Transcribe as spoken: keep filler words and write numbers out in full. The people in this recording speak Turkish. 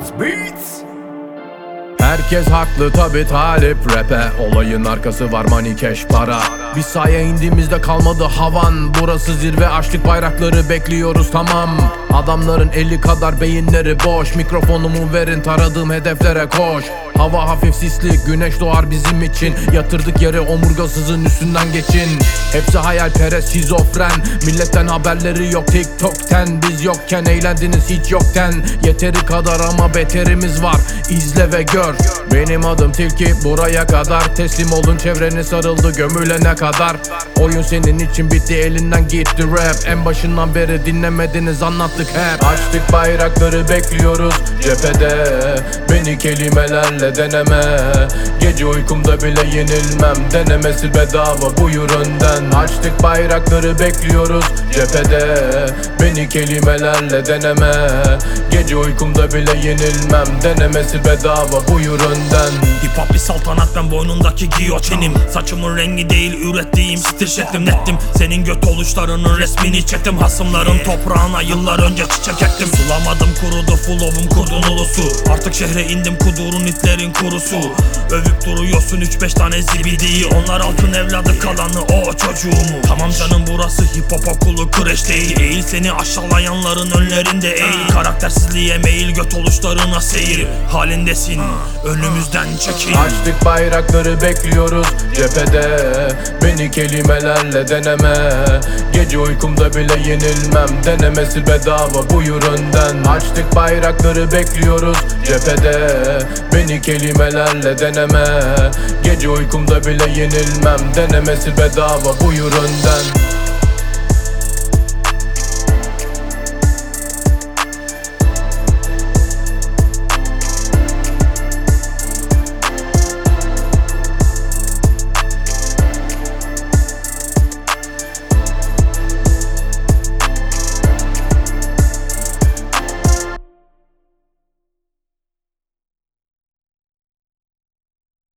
Beats. Herkes haklı tabi talip rap'e. Olayın arkası var money cash para. Biz sahaya indiğimizde kalmadı havan. Burası zirve, açtık bayrakları bekliyoruz tamam. Adamların eli kadar beyinleri boş. Mikrofonumu verin, taradığım hedeflere koş. Hava hafif sisli, güneş doğar bizim için. Yatırdık yere omurgasızın üstünden geçin. Hepsi hayalperest, şizofren. Milletten haberleri yok TikTok'ten. Biz yokken eğlendiniz hiç yokten. Yeteri kadar ama beterimiz var, İzle ve gör. Benim adım Tilki, buraya kadar. Teslim olun, çevreni sarıldı gömülene kadar. Oyun senin için bitti, elinden gitti rap. En başından beri dinlemediniz, anlattık hep. Açtık bayrakları bekliyoruz cephede. Beni kelimelerle deneme. Gece uykumda bile yenilmem. Denemesi bedava, buyur önden. Açtık bayrakları bekliyoruz cephede. Beni kelimelerle deneme. Gece uykumda bile yenilmem. Denemesi bedava, buyur önden. Hip hop bir saltanat, ben boynundaki giyotinim. Saçımın rengi değil ürettiğim stil şeklim nettim. Senin göt oluşlarının resmini çektim. Hasımların toprağına yıllar önce çiçek ektim. Sulamadım kurudu flow'um kurdun ulusu. Artık şehre indim kudurun itlerin kurusu. Övüp duruyorsun üç beş tane zibidiyi. Onlar altın evladı kalanı o çocuğumu. Tamam canım, burası hip hop okulu kreş değil. Eğil, seni aşağılayanların önlerinde eğil. Karaktersizliğe meyil, göt oluşlarına seyir halindesin, önümüzden çekil. Açtık bayrakları bekliyoruz cephede. Beni kelimelerle deneme. Gece uykumda bile yenilmem. Denemesi bedava, buyur önden. Açtık bayrakları bekliyoruz cephede. Beni kelimelerle deneme. Gece uykumda bile yenilmem. Denemesi bedava, buyur önden.